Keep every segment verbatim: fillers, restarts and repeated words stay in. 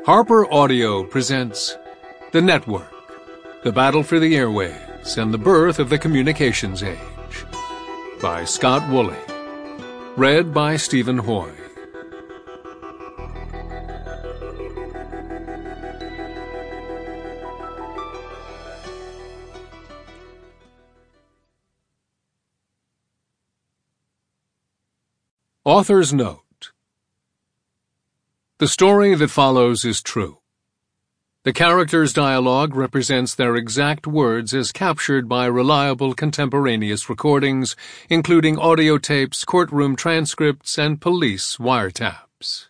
Harper Audio presents The Network, The Battle for the Airwaves and the Birth of the Communications Age by Scott Woolley. Read by Stephen Hoy. Author's Note. The story that follows is true. The characters' dialogue represents their exact words as captured by reliable contemporaneous recordings, including audio tapes, courtroom transcripts, and police wiretaps.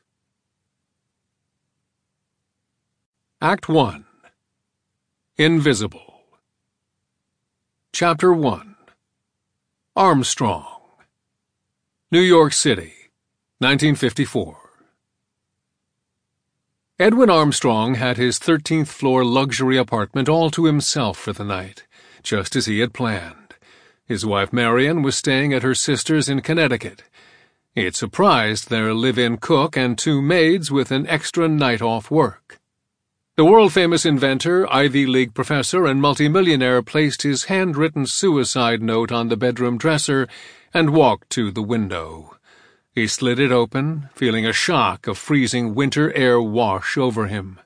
Act one. Invisible. Chapter one. Armstrong. New York City, nineteen fifty-four. Edwin Armstrong had his thirteenth floor luxury apartment all to himself for the night, just as he had planned. His wife Marion was staying at her sister's in Connecticut. It surprised their live-in cook and two maids with an extra night off work. The world-famous inventor, Ivy League professor, and multimillionaire placed his handwritten suicide note on the bedroom dresser and walked to the window. He slid it open, feeling a shock of freezing winter air wash over him.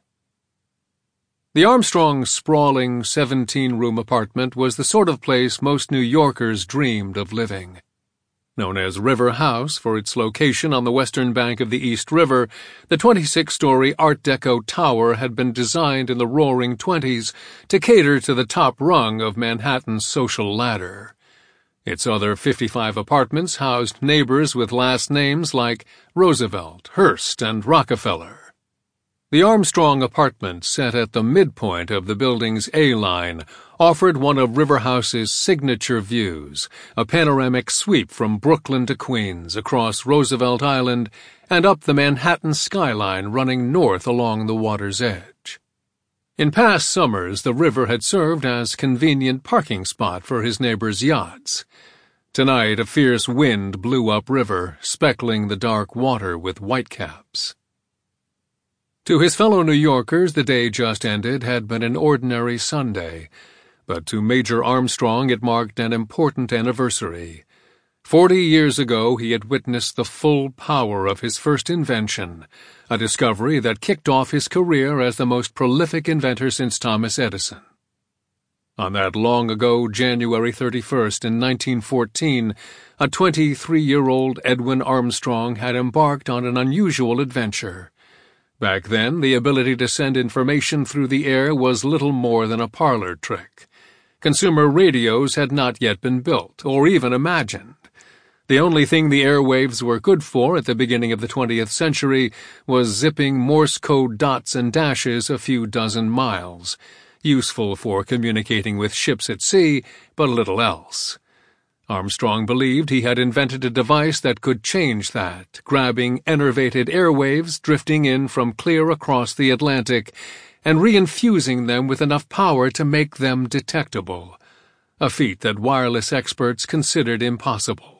The Armstrong's sprawling seventeen-room apartment was the sort of place most New Yorkers dreamed of living. Known as River House for its location on the western bank of the East River, the twenty-six-story Art Deco tower had been designed in the roaring twenties to cater to the top rung of Manhattan's social ladder. Its other fifty-five apartments housed neighbors with last names like Roosevelt, Hearst, and Rockefeller. The Armstrong apartment, set at the midpoint of the building's A-line, offered one of River House's signature views, a panoramic sweep from Brooklyn to Queens, across Roosevelt Island, and up the Manhattan skyline running north along the water's edge. In past summers, the river had served as convenient parking spot for his neighbors' yachts. Tonight, a fierce wind blew upriver, speckling the dark water with whitecaps. To his fellow New Yorkers, the day just ended had been an ordinary Sunday, but to Major Armstrong it marked an important anniversary. Forty years ago, he had witnessed the full power of his first invention, a discovery that kicked off his career as the most prolific inventor since Thomas Edison. On that long-ago January thirty-first in nineteen fourteen, a twenty-three-year-old Edwin Armstrong had embarked on an unusual adventure. Back then, the ability to send information through the air was little more than a parlor trick. Consumer radios had not yet been built, or even imagined. The only thing the airwaves were good for at the beginning of the twentieth century was zipping Morse code dots and dashes a few dozen miles, useful for communicating with ships at sea, but little else. Armstrong believed he had invented a device that could change that, grabbing enervated airwaves drifting in from clear across the Atlantic and reinfusing them with enough power to make them detectable, a feat that wireless experts considered impossible.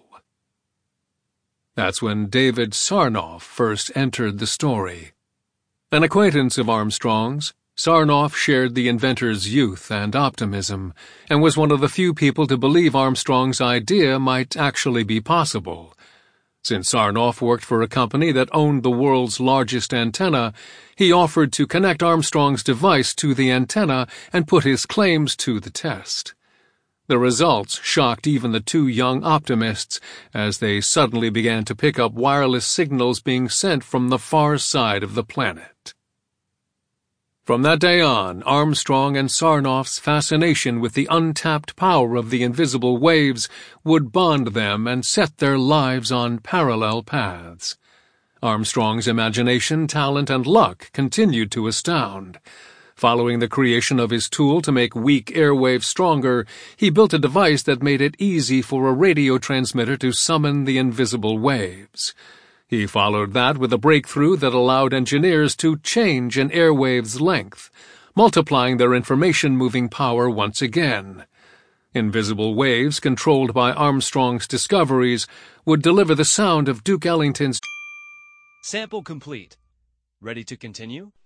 That's when David Sarnoff first entered the story. An acquaintance of Armstrong's, Sarnoff shared the inventor's youth and optimism, and was one of the few people to believe Armstrong's idea might actually be possible. Since Sarnoff worked for a company that owned the world's largest antenna, he offered to connect Armstrong's device to the antenna and put his claims to the test. The results shocked even the two young optimists as they suddenly began to pick up wireless signals being sent from the far side of the planet. From that day on, Armstrong and Sarnoff's fascination with the untapped power of the invisible waves would bond them and set their lives on parallel paths. Armstrong's imagination, talent, and luck continued to astound. Following the creation of his tool to make weak airwaves stronger, he built a device that made it easy for a radio transmitter to summon the invisible waves. He followed that with a breakthrough that allowed engineers to change an airwave's length, multiplying their information-moving power once again. Invisible waves, controlled by Armstrong's discoveries, would deliver the sound of Duke Ellington's Sample complete. Ready to continue?